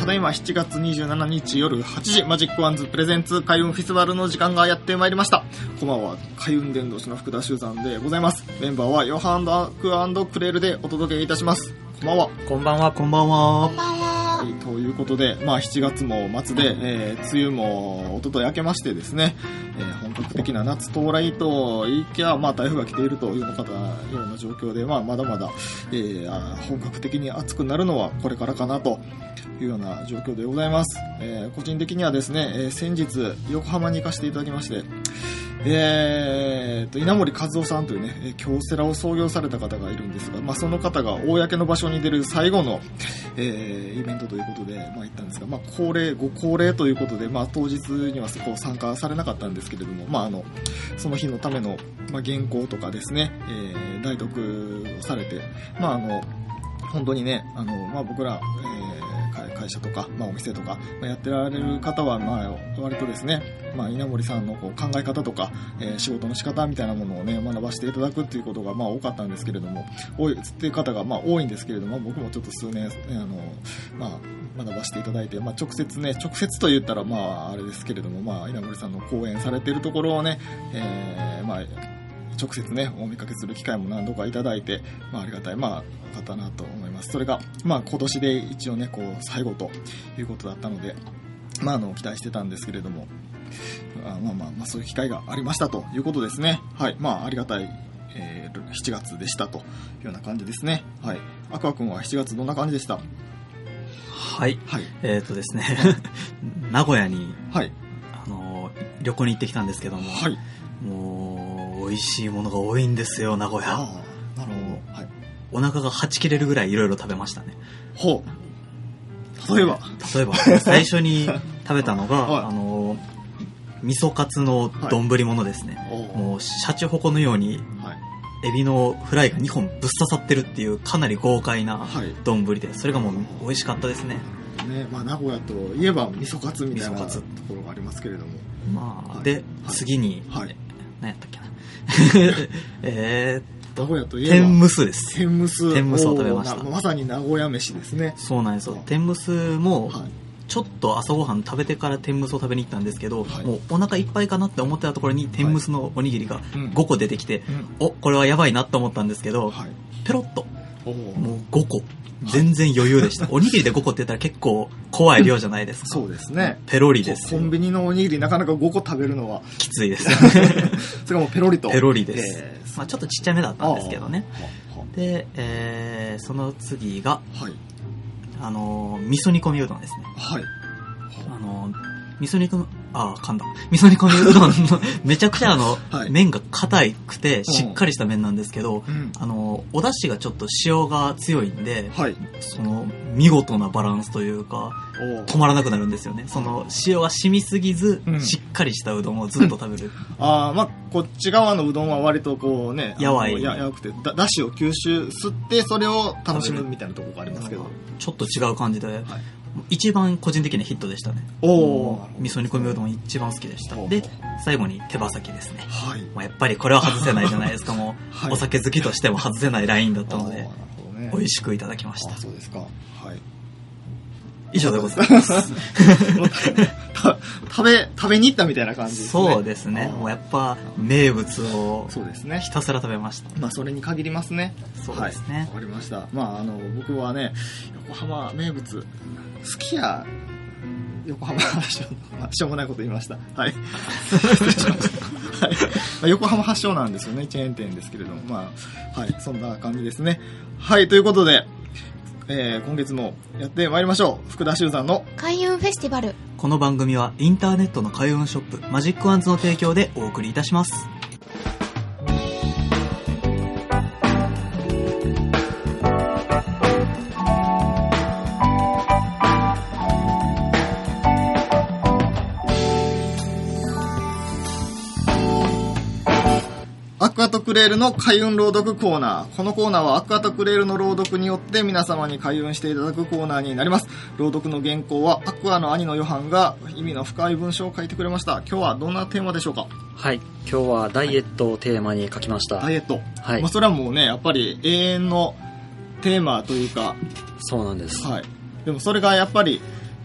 ただいま7月27日夜8時、マジックワンズプレゼンツ開運フェスティバルの時間がやってまいりました。こんばんは、開運伝道師の福田修山でございます。メンバーはヨハンドアク&クレールでお届けいたします。こんばんは。 こんばんは。こんばんは。 はい、ということで、7月も末で、梅雨も一昨日明けましてですね、本格的な夏到来といきゃ、台風が来ているというような状況で、まだまだ、本格的に暑くなるのはこれからかなというような状況でございます。個人的にはですね、先日横浜に行かせていただきまして、稲森和夫さんというね、京セラを創業された方がいるんですが、その方が公の場所に出る最後の、イベントということで、行ったんですが、ご高齢ということで、当日には参加されなかったんですけれども、その日のための、原稿とかですね、代読をされて、本当にね、僕ら、会社とか、お店とか、やってられる方は、割とですね、稲森さんの考え方とか、仕事の仕方みたいなものをね、学ばせていただくっていうことが、多かったんですけれども、っていう方が、多いんですけれども、僕もちょっと数年、学ばせていただいて、直接と言ったら、あれですけれども、稲森さんの講演されているところをね、直接ね、お見かけする機会も何度かいただいて、ありがたい、かったなと思います。それが、今年で一応ね、最後ということだったので、期待してたんですけれども、そういう機会がありましたということですね。はい、ありがたい、7月でしたというような感じですね。はい。アクア君は7月どんな感じでした？ はい。ですね、名古屋に、 はい、 旅行に行ってきたんですけども、 はい、 もう美味しいものが多いんですよ、名古屋。 なるほど。はい。 お腹がはち切れるぐらいいろいろ食べましたね。 ほう。例えば最初に食べたのが、 はい、 味噌カツの丼物ですね。はい、もうシャチホコのように、エビのフライが2本ぶっ刺さってるっていうかなり豪快な丼で、それがもう美味しかったですね。 ね、名古屋といえば味噌カツみたいなところがありますけれども。で、 次に、 何やったっけな。 名古屋といえば天むすです。 天むすを食べました。 まさに名古屋飯ですね。 そうなんですよ。天むすも、ちょっと朝ごはん食べてから天むすを食べに行ったんですけど、もうお腹いっぱいかなって思ってたところに天むすのおにぎりが5個出てきて、これはやばいなと思ったんですけど、ペロッともう5個全然余裕でした。おにぎりで5個って言ったら結構怖い量じゃないですか。 そうですね。 ペロリです。 コンビニのおにぎりなかなか5個食べるのはきついです。 それがもうペロリと。 ペロリです。ちょっとちっちゃめだったんですけどね。で、その次が、味噌煮込みうどんですね。 はい。 味噌煮込みうどんのめちゃくちゃ麺が硬くてしっかりした麺なんですけど、お出汁がちょっと塩が強いんで、その見事なバランスというか止まらなくなるんですよね。その塩が染みすぎず、しっかりしたうどんをずっと食べる。 こっち側のうどんは割とやわくてだしを吸収吸ってそれを楽しむみたいなところがありますけど、ちょっと違う感じで、一番個人的にヒットでしたね。味噌煮込みうどん一番好きでした。で、最後に手羽先ですね。やっぱりこれは外せないじゃないですか。もうお酒好きとしても外せないラインだったので、美味しくいただきました。 そうですか。はい。 以上でございます。 食べに行ったみたいな感じですね。 そうですね。もうやっぱ名物をひたすら食べました。 それに限りますね。 そうですね。 わかりました。僕はね、横浜名物好きや。横浜発祥、しょうもないこと言いました。はい。横浜発祥なんですよね。チェーン店ですけれども、そんな感じですね。はい、ということで、今月もやってまいりましょう。福田修山の開運フェスティバル。 この番組はインターネットの開運ショップマジックワンズの提供でお送りいたします。 アクアとクレールの開運朗読コーナー。このコーナーはアクアとクレールの朗読によって皆様に開運していただくコーナーになります。朗読の原稿はアクアの兄のヨハンが意味の深い文章を書いてくれました。今日はどんなテーマでしょうか？ はい、今日はダイエットをテーマに書きました。 ダイエット。 はい。 それはもうね、やっぱり永遠のテーマというか。 そうなんです。 はい。でもそれがやっぱり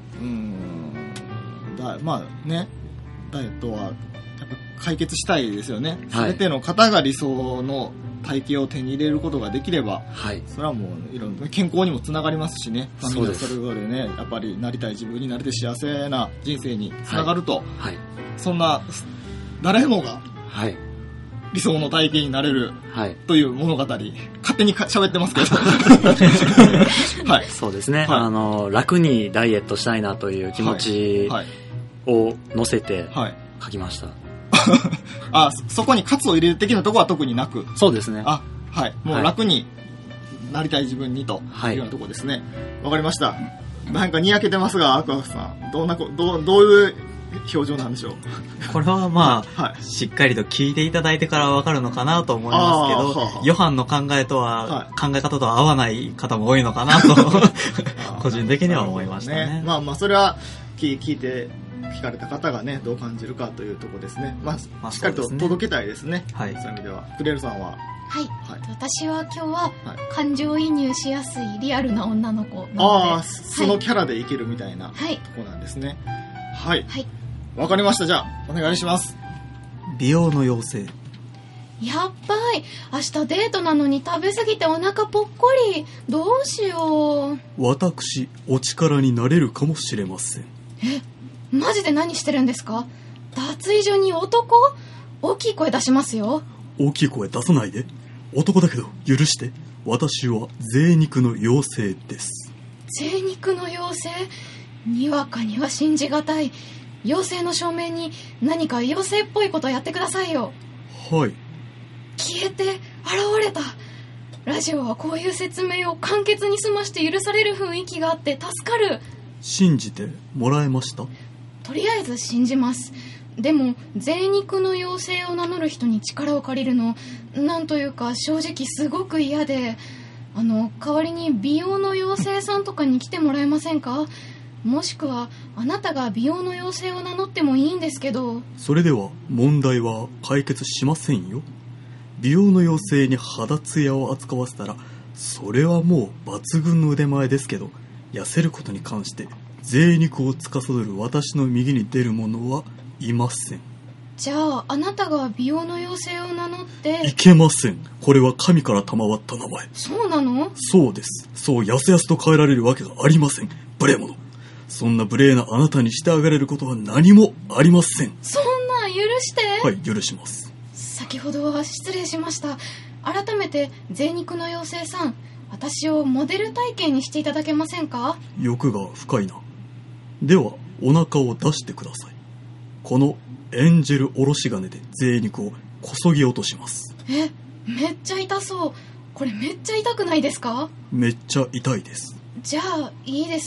まあね、ダイエットはやっぱ解決したいですよね。すべての方が理想の体型を手に入れることができれば、はい、それはもういろんな健康にもつながりますしね。みんなそれぞれね、やっぱりなりたい自分になれて幸せな人生につながると、はいはい、そんな誰もが理想の体型になれるという物語、勝手に喋ってますけど、はい、 そうですね、はい、楽にダイエットしたいなという気持ちを乗せて書きました。 あ、そこに喝を入れる的なところは特になく。 そうですね。 あ、はい。もう楽になりたい自分にというようなところですね。わかりました。なんかにやけてますが、アクアフさん。どういう表情なんでしょう。 これはまあ、はい、しっかりと聞いていただいてからわかるのかなと思いますけど、ヨハンの考えとは、はい、考え方とは合わない方も多いのかなと、個人的には思いましたね。 まあまあ、それは聞かれた方がね、どう感じるかというところですね。まあ、しっかりと届けたいですね。はい。そういう意味では。クレルさんは、 はい、はい、私は今日は感情移入しやすいリアルな女の子なので、ああ、そのキャラでいけるみたいなとこなんですね。はい。はい。わかりました。じゃあお願いします。 美容の妖精。 やっばい。明日デートなのに食べ過ぎてお腹ぽっこり。どうしよう。 私、お力になれるかもしれません。 マジで何してるんですか？脱衣所に男？大きい声出しますよ。 大きい声出さないで。男だけど許して。私は贅肉の妖精です。 贅肉の妖精？にわかには信じがたい。妖精の証明に何か妖精っぽいことやってくださいよ。 はい。 消えて現れた。ラジオはこういう説明を簡潔に済まして許される雰囲気があって助かる。 信じてもらえました？ とりあえず信じます。でも贅肉の妖精を名乗る人に力を借りるの、なんというか正直すごく嫌で、代わりに美容の妖精さんとかに来てもらえませんか？もしくはあなたが美容の妖精を名乗ってもいいんですけど。 それでは問題は解決しませんよ。美容の妖精に肌ツヤを扱わせたら、それはもう抜群の腕前ですけど、痩せることに関して贅肉を司る私の右に出る者はいません。 じゃああなたが美容の妖精を名乗って。 いけません。これは神から賜った名前。 そうなの？そうです。そうやすやすと変えられるわけがありません。無礼者。そんな無礼なあなたにしてあげれることは何もありません。 そんな許して。 はい、許します。 先ほどは失礼しました。改めて贅肉の妖精さん、私をモデル体験にしていただけませんか？ 欲が深いな。ではお腹を出してください。このエンジェルおろし金で贅肉をこそぎ落とします。 めっちゃ痛そう。これめっちゃ痛くないですか？ めっちゃ痛いです。 じゃあいいです。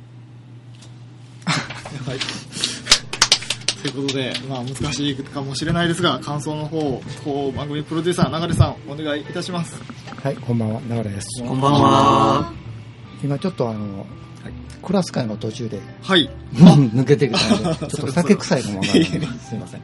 はい。ということで、まあ難しいかもしれないですが、感想の方、番組プロデューサー流さんお願いいたします。 はい、こんばんは、流です。 こんばんは。 今ちょっとクラス会の途中で、 はい、 抜けてきたので、ちょっと酒臭いかもわからないです。すいませ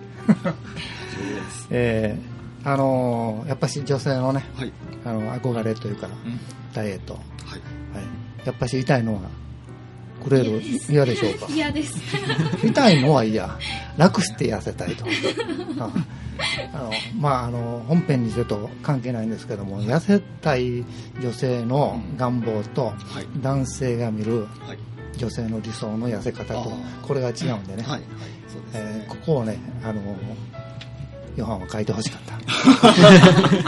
ん。やっぱし女性のね、はい、憧れというか、ダイエット、はいはい、やっぱし痛いのはくれる嫌でしょうか？ 嫌です。 痛いのは嫌。楽して痩せたいと。本編にちょっと関係ないんですけども、痩せたい女性の願望と、男性が見る女性の理想の痩せ方と、これが違うんでね、ここをね、ヨハンは書いてほしかった。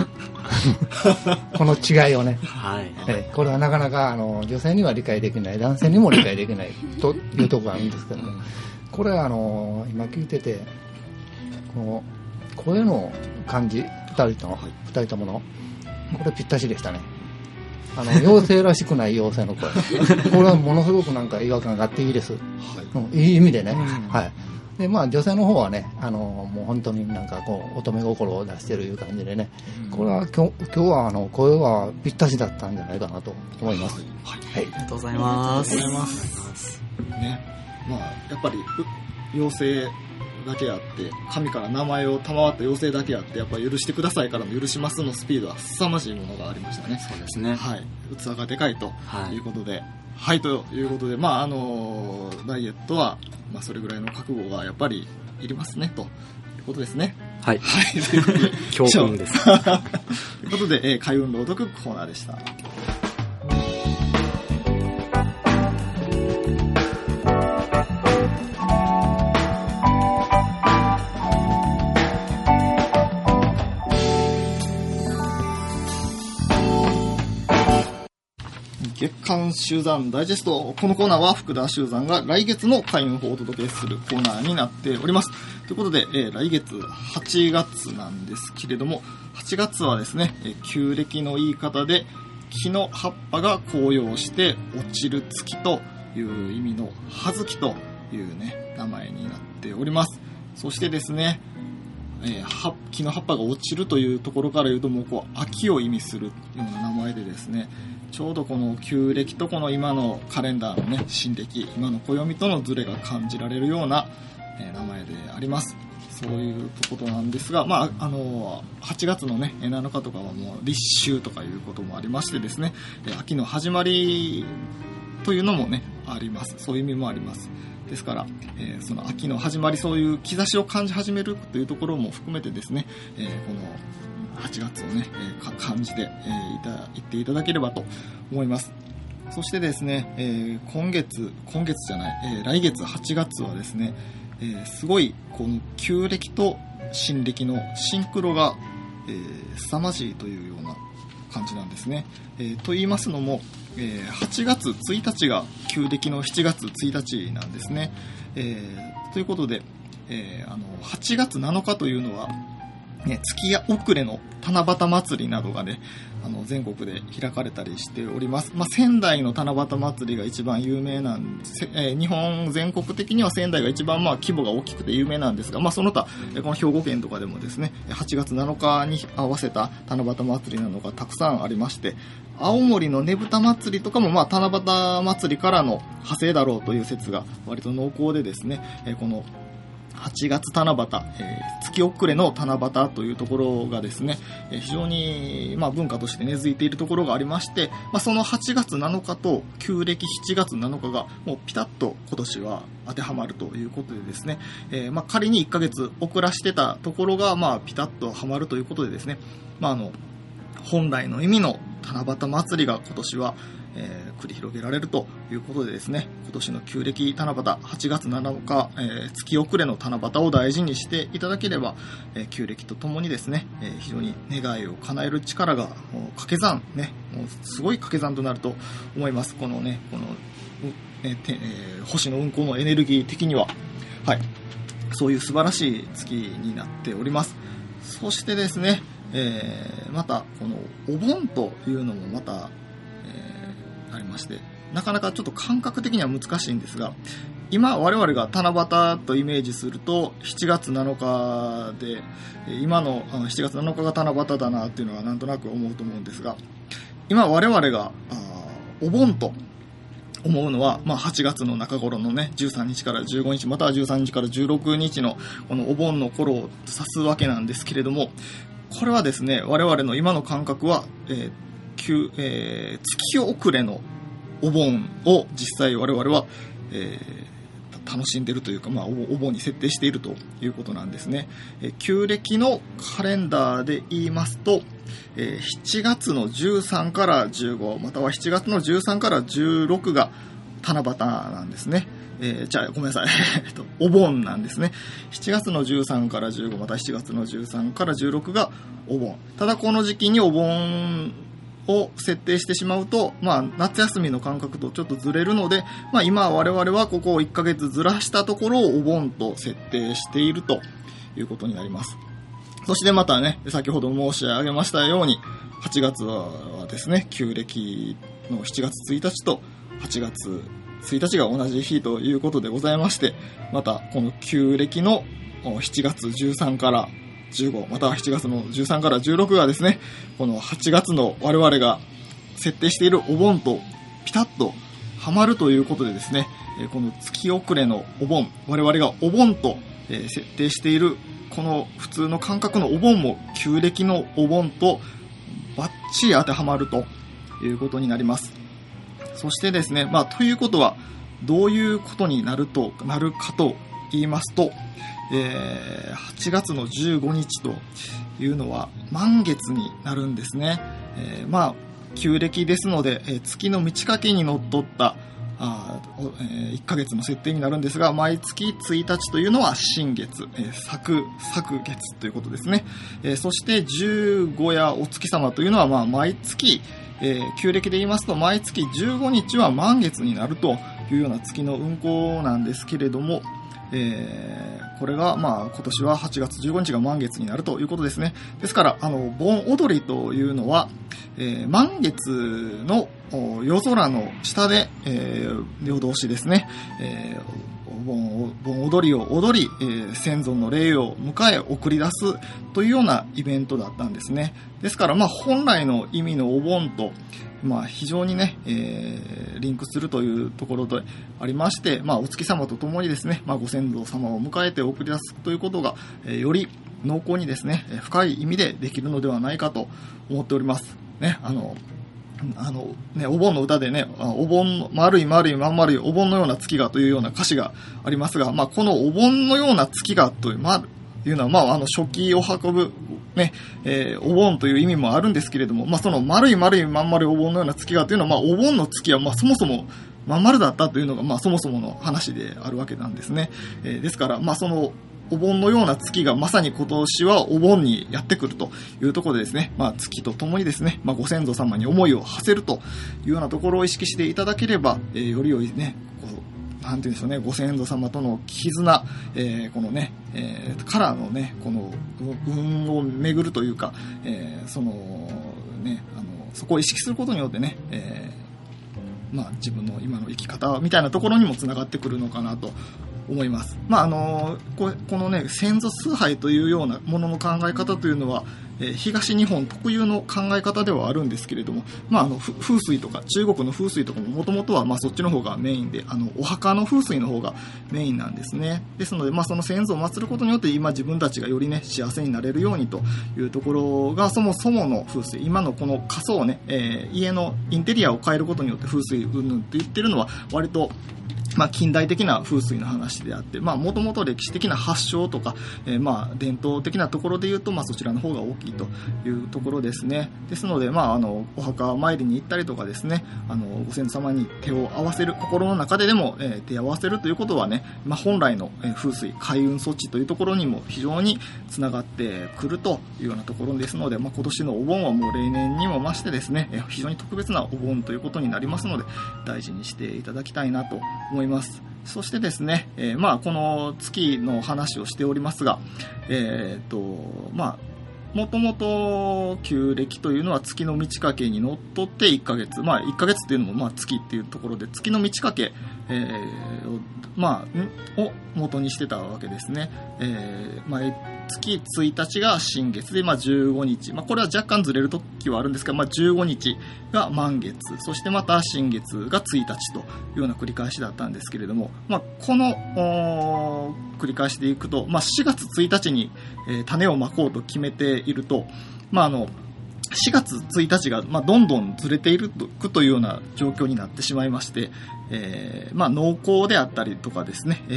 この違いをね、これはなかなか女性には理解できない、男性にも理解できないというところがあるんですけども、これは今聞いてて、この声の感じ、2人とものこれぴったしでしたね。妖精らしくない妖精の声。これはものすごくなんか違和感があっていいです。いい意味でね。はい。で女性の方はね、もう本当になんかこう乙女心を出してるいう感じでね、これは今日は声はぴったしだったんじゃないかなと思います。 はい、ありがとうございます。 ね、やっぱり妖精だけあって、神から名前を賜った妖精だけあって、やっぱり許してくださいからの許しますのスピードは凄まじいものがありましたね。 そうですね。 はい。器がでかいということで、はい、ということで、ダイエットは、それぐらいの覚悟がやっぱりいりますね、ということですね。 はい。 はい。ということで、 教訓です。 ということで、開運朗読コーナーでした。月刊集山ダイジェスト。このコーナーは福田集山が来月の開運法をお届けするコーナーになっております。ということで、来月8月なんですけれども、8月はですね、旧暦の言い方で木の葉っぱが紅葉して落ちる月という意味の葉月というね、名前になっております。そしてですね、木の葉っぱが落ちるというところから言うと、もうこう秋を意味するような名前でですね、ちょうどこの旧暦とこの今のカレンダーのね、新暦、今の暦とのズレが感じられるような、名前であります。そういうことなんですが、8月のね、7日とかはもう立秋とかいうこともありましてですね、秋の始まりというのもね、あります。そういう意味もあります。ですから、その秋の始まり、そういう兆しを感じ始めるというところも含めてですね、この8月をね、感じて、いっていただければと思います。そしてですね、来月8月はですね、すごいこの旧暦と新暦のシンクロが、凄まじいというような感じなんですね。と言いますのも、8月1日が旧暦の7月1日なんですね。ということで、8月7日というのは、月や遅れの七夕祭りなどがね、全国で開かれたりしております。仙台の七夕祭りが一番有名なんです。日本全国的には仙台が一番規模が大きくて有名なんですが、その他、この兵庫県とかでもですね、8月7日に合わせた七夕祭りなどがたくさんありまして、青森のねぶた祭りとかも七夕祭りからの派生だろうという説が割と濃厚でですね、この8月七夕、月遅れの七夕というところがですね、非常に文化として根付いているところがありまして、その8月7日と旧暦7月7日がもうピタッと今年は当てはまるということでですね、仮に1ヶ月遅らしてたところがピタッとはまるということでですね、本来の意味の七夕祭りが今年は繰り広げられるということでですね、今年の旧暦七夕8月7日、月遅れの七夕を大事にしていただければ、旧暦とともにですね、非常に願いを叶える力が掛け算ね、もうすごい掛け算となると思います。この星の運行のエネルギー的には、はい、そういう素晴らしい月になっております。そしてですね、またこのお盆というのもまたありまして、なかなかちょっと感覚的には難しいんですが、今我々が七夕とイメージすると7月7日で、今の7月7日が七夕だなっていうのはなんとなく思うと思うんですが、今我々がお盆と思うのは、8月の中頃のね、13日から15日、または13日から16日のこのお盆の頃を指すわけなんですけれども、これはですね、我々の今の感覚は、月遅れのお盆を実際我々は、楽しんでいるというか、お盆に設定しているということなんですね。旧暦のカレンダーで言いますと、7月の13から15、または7月の13から16が七夕なんですね。ごめんなさい。お盆なんですね。7月の13から15、また7月の13から16がお盆。ただこの時期にお盆を設定してしまうと、夏休みの感覚とちょっとずれるので、今我々はここを1ヶ月ずらしたところをお盆と設定しているということになります。そしてまたね、先ほど申し上げましたように、8月はですね、旧暦の7月1日と8月1日が同じ日ということでございまして、またこの旧暦の7月13から15、または7月の13から16がですね、この8月の我々が設定しているお盆とピタッとはまるということでですね、この月遅れのお盆、我々がお盆と設定しているこの普通の感覚のお盆も旧暦のお盆とバッチリ当てはまるということになります。そしてですね、ということはどういうことになるかと言いますと、8月の15日というのは満月になるんですね。旧暦ですので、月の満ち欠けにのっとった1ヶ月の設定になるんですが、毎月1日というのは新月、昨月ということですね。そして15やお月様というのは毎月、旧暦で言いますと毎月15日は満月になるというような月の運行なんですけれども、これが今年は8月15日が満月になるということですね。ですから盆踊りというのは、満月の夜空の下で、夜通しですね、盆踊りを踊り、先祖の霊を迎え送り出すというようなイベントだったんですね。ですから本来の意味のお盆と非常にね、リンクするというところでありまして、お月様とともにですね、ご先祖様を迎えて送り出すということが、より濃厚にですね、深い意味でできるのではないかと思っておりますね。お盆の歌でね、お盆丸い丸いまん丸いお盆のような月がというような歌詞がありますが、このお盆のような月がというのは初期を運ぶね、お盆という意味もあるんですけれども、その丸い丸いまん丸いお盆のような月がというのは、お盆の月はそもそもまん丸だったというのがそもそもの話であるわけなんですね。ですからそのお盆のような月がまさに今年はお盆にやってくるというところでですね、月とともにですね、ご先祖様に思いを馳せるというようなところを意識していただければ、より良いね、なんていうんでしょうね、ご先祖様との絆、このね、からのね、この運を巡るというか、そこを意識することによってね、自分の今の生き方みたいなところにもつながってくるのかなと思います。このね、先祖崇拝というようなものの考え方というのは、東日本特有の考え方ではあるんですけれども、風水とか中国の風水とかももともとはそっちの方がメインで、お墓の風水の方がメインなんですね。ですのでその先祖を祀ることによって今自分たちがよりね幸せになれるようにというところがそもそもの風水。今のこの仮想ね、家のインテリアを変えることによって風水云々って言ってるのは割と近代的な風水の話であって、もともと歴史的な発祥とか、伝統的なところで言うと、そちらの方が大きいというところですね。ですので、お墓参りに行ったりとかですね、ご先祖様に手を合わせる、心の中ででも、手を合わせるということはね、本来の風水、開運措置というところにも非常につながってくるというようなところですので、今年のお盆はもう例年にも増してですね、非常に特別なお盆ということになりますので、大事にしていただきたいなと思います。そしてですね、この月の話をしておりますが、もともと旧暦というのは月の満ち欠けにのっとって1ヶ月、1ヶ月っていうのも月っていうところで月の満ち欠け、を元にしてたわけですね。月1日が新月で、15日、これは若干ずれるときはあるんですが、15日が満月、そしてまた新月が1日というような繰り返しだったんですけれども、この繰り返しでいくと、4月1日に、種をまこうと決めていると、4月1日がどんどんずれているというような状況になってしまいまして、農耕であったりとかですね、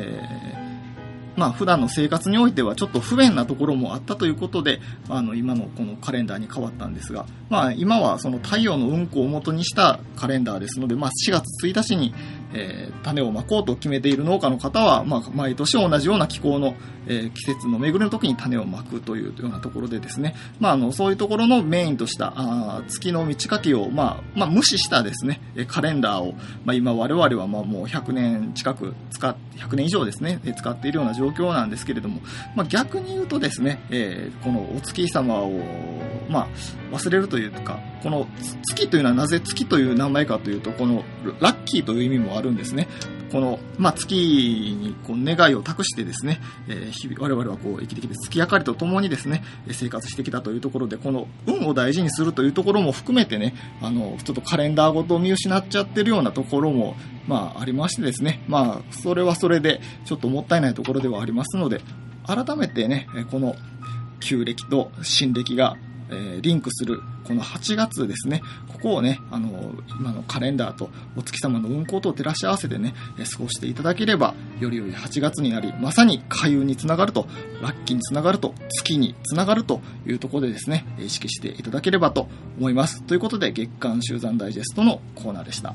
普段の生活においてはちょっと不便なところもあったということで、今のこのカレンダーに変わったんですが、今はその太陽の運行を元にしたカレンダーですので、4月1日に、種をまこうと決めている農家の方は、毎年同じような気候の、季節の巡りの時に種をまくというようなところでですね、そういうところのメインとした月の満ち欠けを、無視したですねカレンダーを、今我々はもう100年近く100年以上ですね使っているような状況なんですけれども、逆に言うとですね、このお月様を、忘れるというか、この月というのはなぜ月という名前かというと、このラッキーという意味もあるんですね。 この、月にこう願いを託してですね、日々我々はこう生きてきて月明かりとともにですね、生活してきたというところで、この運を大事にするというところも含めてね、ちょっとカレンダーごと見失っちゃってるようなところも、ありましてですね、それはそれでちょっともったいないところではありますので、改めてね、この旧暦と新暦がリンクするこの8月ですね、ここをね、今のカレンダーとお月様の運行と照らし合わせてね、過ごしていただければ、より良い8月になり、まさに開運につながると、ラッキーにつながると、月につながるというところでですね、意識していただければと思います。ということで、月刊集山ダイジェストのコーナーでした。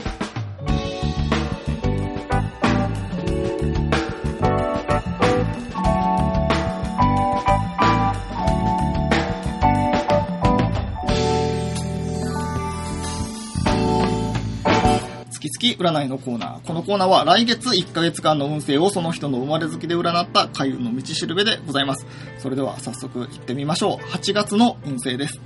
月占いのコーナー。このコーナーは来月1ヶ月間の運勢をその人の生まれ月で占った開運の道しるべでございます。それでは早速行ってみましょう。8月の運勢です。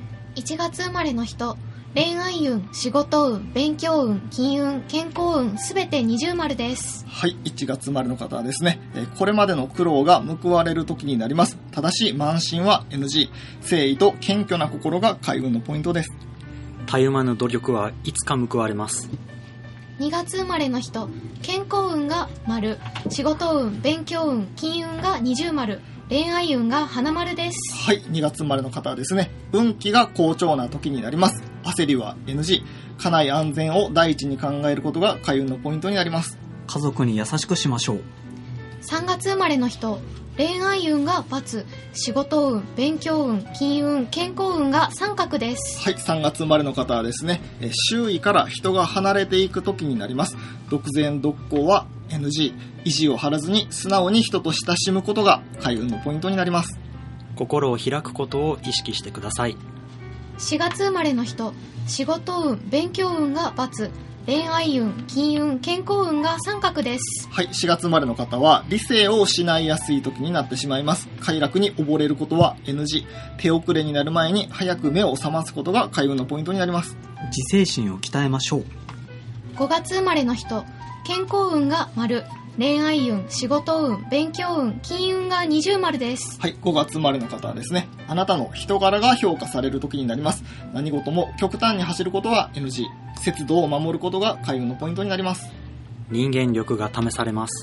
1月生まれの人、恋愛運、仕事運、勉強運、金運、健康運、すべて20丸です。 はい、1月生まれの方はですね、これまでの苦労が報われる時になります。ただし慢心は NG。誠意と謙虚な心が開運のポイントです。 たゆまぬ努力はいつか報われます。 2月生まれの人、健康運が丸、仕事運、勉強運、金運が20丸、恋愛運が花丸です。 はい、2月生まれの方はですね、運気が好調な時になります。焦りは NG。家内安全を第一に考えることが開運のポイントになります。 家族に優しくしましょう。 3月生まれの人、恋愛運が×、仕事運、勉強運、金運、健康運が三角です。 はい、3月生まれの方はですね、周囲から人が離れていく時になります。独善独行は NG。意地を張らずに素直に人と親しむことが開運のポイントになります。 心を開くことを意識してください。 4月生まれの人、仕事運、勉強運が×、恋愛運、金運、健康運が三角です。 はい、4月生まれの方は理性を失いやすい時になってしまいます。快楽に溺れることは NG。手遅れになる前に早く目を覚ますことが開運のポイントになります。 自制心を鍛えましょう。 5月生まれの人、健康運が丸、恋愛運、仕事運、勉強運、金運が20丸です。 はい、5月生まれの方はですね、あなたの人柄が評価される時になります。何事も極端に走ることは NG。節度を守ることが開運のポイントになります。 人間力が試されます。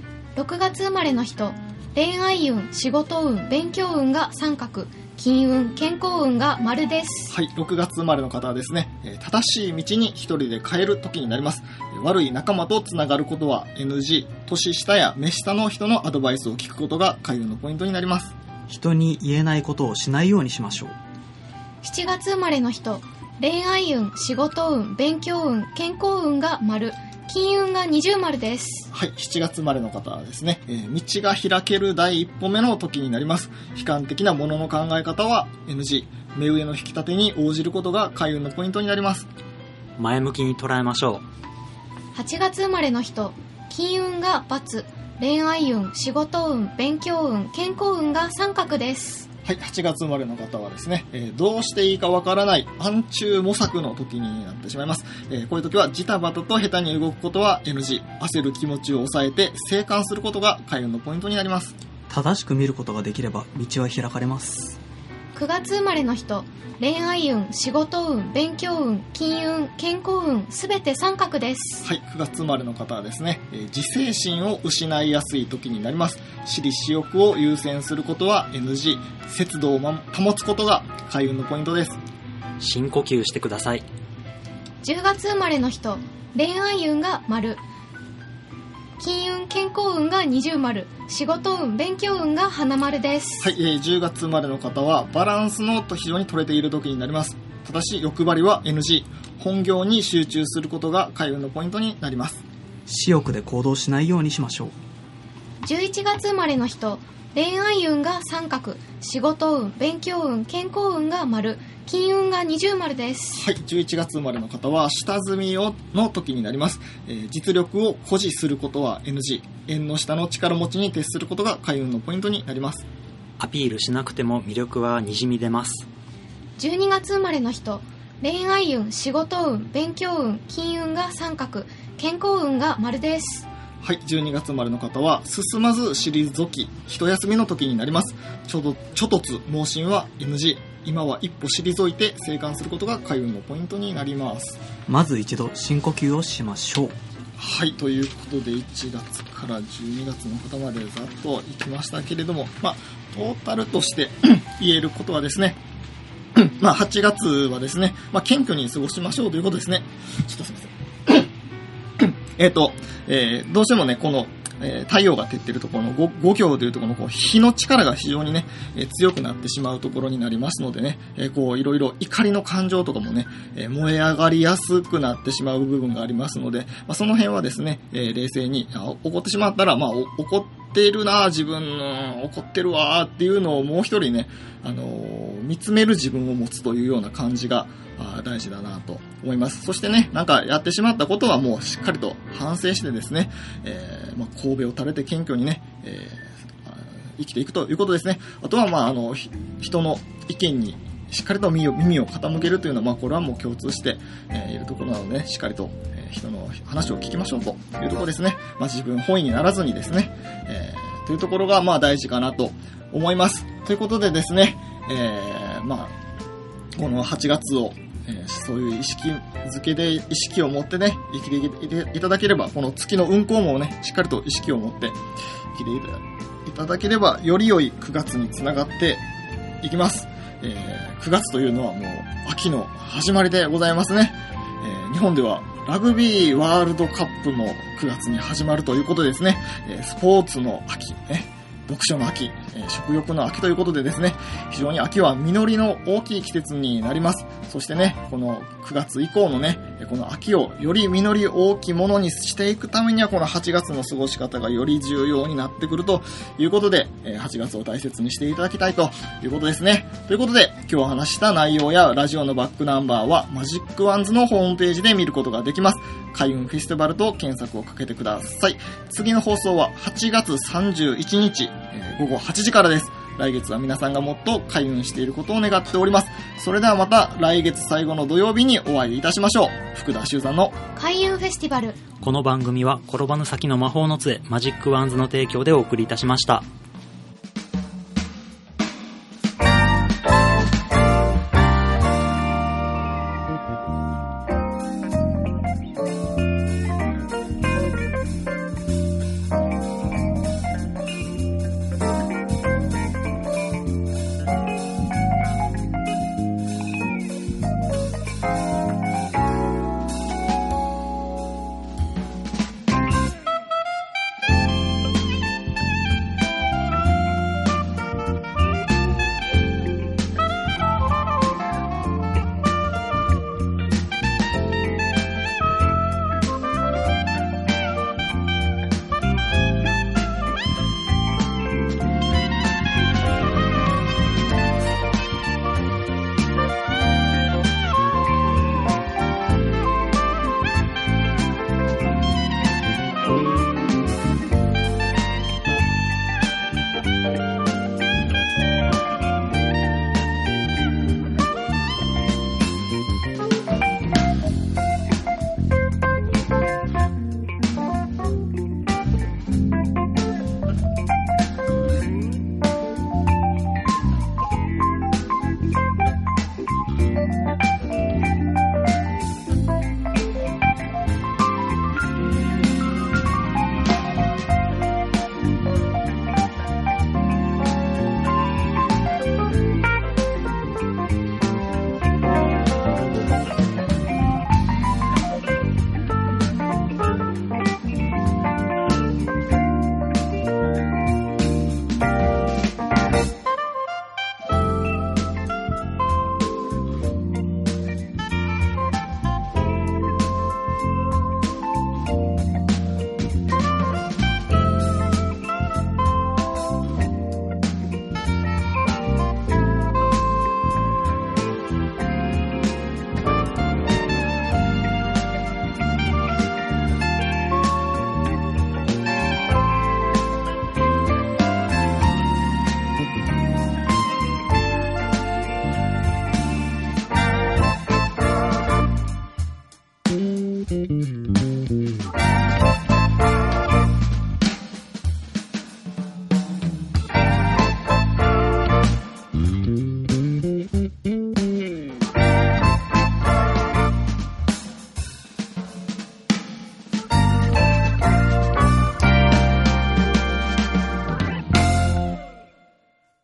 6月生まれの人、恋愛運、仕事運、勉強運が三角、金運、健康運が丸です。 はい、6月生まれの方はですね、正しい道に一人で帰る時になります。悪い仲間とつながることは NG。年下や目下の人のアドバイスを聞くことが開運のポイントになります。 人に言えないことをしないようにしましょう。 7月生まれの人、恋愛運、仕事運、勉強運、健康運が丸、金運が20丸です。 はい、7月生まれの方はですね、道が開ける第一歩目の時になります。悲観的なものの考え方は NG。目上の引き立てに応じることが開運のポイントになります。 前向きに捉えましょう。8月生まれの人、金運が×、恋愛運、仕事運、勉強運、健康運が三角です。 はい、8月生まれの方はですね、どうしていいかわからない暗中模索の時になってしまいます。こういう時はジタバタと下手に動くことは NG。焦る気持ちを抑えて静観することが開運のポイントになります。 正しく見ることができれば道は開かれます。 9月生まれの人、恋愛運、仕事運、勉強運、金運、健康運、すべて三角です。 はい、9月生まれの方はですね、自制心を失いやすい時になります。私利私欲を優先することは NG。節度を保つことが開運のポイントです。 深呼吸してください。 10月生まれの人、恋愛運が丸、金運、健康運が20丸、仕事運、勉強運が花丸です。 はい、10月生まれの方はバランスの非常に取れている時になります。ただし欲張りは NG。本業に集中することが開運のポイントになります。 私欲で行動しないようにしましょう。 11月生まれの人、恋愛運が三角、仕事運、勉強運、健康運が丸、金運が20丸です。 はい、11月生まれの方は下積みの時になります。実力を誇示することは NG。縁の下の力持ちに徹することが開運のポイントになります。 アピールしなくても魅力はにじみ出ます。 12月生まれの人、恋愛運、仕事運、勉強運、金運が三角、 健康運が丸です。 はい、12月生まれの方は進まず退き、一休みの時になります。ちょ突盲信は NG。今は一歩退いて生還することが開運のポイントになります。 まず一度深呼吸をしましょう。 はい、ということで1月から12月の方までざっといきましたけれども、トータルとして言えることはですね、8月はですね、謙虚に過ごしましょうということですね。ちょっとすみません。どうしてもね、この、太陽が照っているところの五行というところの火の力が非常にね、強くなってしまうところになりますのでね、いろいろ怒りの感情とかもね、燃え上がりやすくなってしまう部分がありますので、その辺はですね、冷静に怒ってしまったら、怒っているな、自分怒ってるわっていうのをもう一人ね、見つめる自分を持つというような感じが大事だなと思います。そしてね、やってしまったことはもうしっかりと反省してですね、神戸を垂れて謙虚にね、生きていくということですね。あとは人の意見にしっかりと耳を傾けるというのは、これはもう共通しているところなので、しっかりと人の話を聞きましょうというところですね。自分本位にならずにですね、というところが大事かなと思います。ということでですね、この8月をそういう意識づけで意識を持ってね、生きていただければ、この月の運行もね、しっかりと意識を持って生きていただければ、より良い9月につながっていきます。9月というのはもう秋の始まりでございますね。日本ではラグビーワールドカップも9月に始まるということですね。スポーツの秋ね。読書の秋、食欲の秋ということでですね、非常に秋は実りの大きい季節になります。そしてね、この9月以降のね、この秋をより実り大きいものにしていくためには、この8月の過ごし方がより重要になってくるということで、8月を大切にしていただきたいということですね。ということで、今日お話した内容やラジオのバックナンバーはマジックワンズのホームページで見ることができます。開運フェスティバルと検索をかけてください。次の放送は8月31日、午後8時からです。来月は皆さんがもっと開運していることを願っております。それではまた来月最後の土曜日にお会いいたしましょう。福田修さんの開運フェスティバル。 この番組は転ばぬ先の魔法の杖マジックワンズの提供でお送りいたしました。